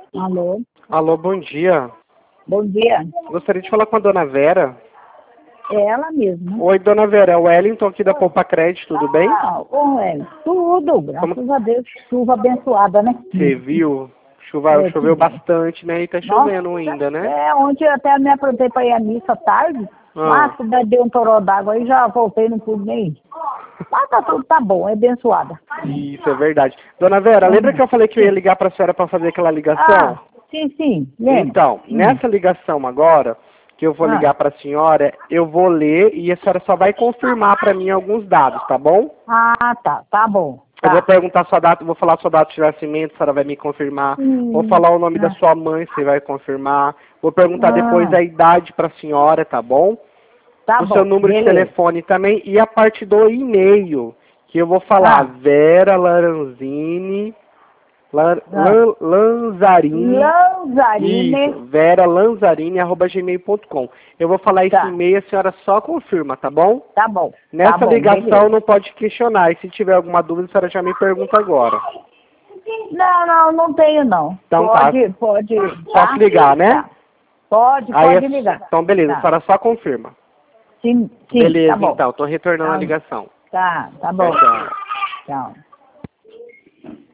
Alô? Alô, bom dia. Bom dia. Gostaria de falar com a dona Vera. É ela mesma. Oi, dona Vera, é o Wellington aqui da Poupa Crédito, tudo bem? Ué, tudo, graças a Deus. Chuva abençoada, né? Você viu? É, Choveu que bom. bastante, né? E tá Nossa, chovendo ainda, né? ontem eu até me aprontei para ir à missa tarde. Mas deu um toró d'água aí, já voltei, não pude nem ir. Mas tá tudo, tá bom, é abençoada. Isso, é verdade. Dona Vera, lembra que eu falei que eu ia ligar pra senhora pra fazer aquela ligação? Sim, lembro. Então, nessa ligação agora, que eu vou ligar pra senhora, eu vou ler e a senhora só vai confirmar pra mim alguns dados, tá bom? Tá bom. Eu vou perguntar sua data, vou falar sua data de nascimento, a senhora vai me confirmar. Vou falar o nome da sua mãe, você vai confirmar. Vou perguntar depois a idade para a senhora, tá bom? Tá O seu bom, número de beleza. telefone também e a parte do e-mail, que eu vou falar Vera Lanzarini, Lanzarini, Lanzarini. isso, veralanzarini@gmail.com. Eu vou falar esse e-mail, a senhora só confirma, tá bom? Tá bom. Nessa ligação beleza. não pode questionar, e se tiver alguma dúvida, a senhora já me pergunta agora. Não tenho não. Então Pode. Posso ligar, né? Tá. Pode ligar. Então, beleza, a senhora só confirma. Sim, Beleza, tá bom. então, tô retornando a ligação. Tá bom. Tchau. Tchau.